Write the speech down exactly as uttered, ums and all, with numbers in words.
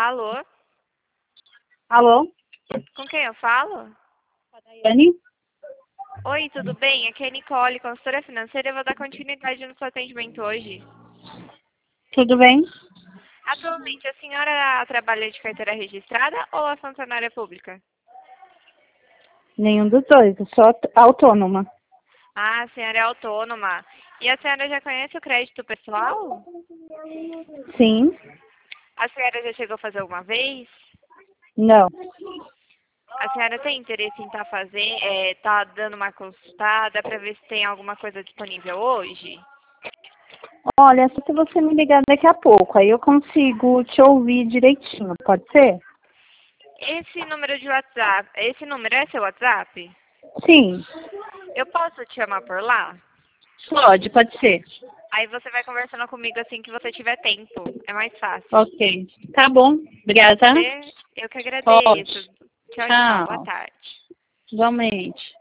Alô? Alô? Com quem eu falo? Daiane? Oi, tudo bem? Aqui é a Nicole, consultora financeira. Eu vou dar continuidade no seu atendimento hoje. Tudo bem? Atualmente, a senhora trabalha de carteira registrada ou é funcionária pública? Nenhum dos dois, eu sou aut- autônoma. Ah, a senhora é autônoma. E a senhora já conhece o crédito pessoal? Sim? A senhora já chegou a fazer alguma vez? Não. A senhora tem interesse em estar fazendo, é, tá dando uma consultada para ver se tem alguma coisa disponível hoje? Olha, só se você me ligar daqui a pouco, aí eu consigo te ouvir direitinho, pode ser? Esse número de WhatsApp, esse número é seu WhatsApp? Sim. Eu posso te chamar por lá? Pode, pode ser. Aí você vai conversando comigo assim que você tiver tempo. É mais fácil. Ok. Tá bom. Obrigada. Você- Eu que Pode. agradeço. Tchau, tchau. Boa Tchau. tarde. Igualmente.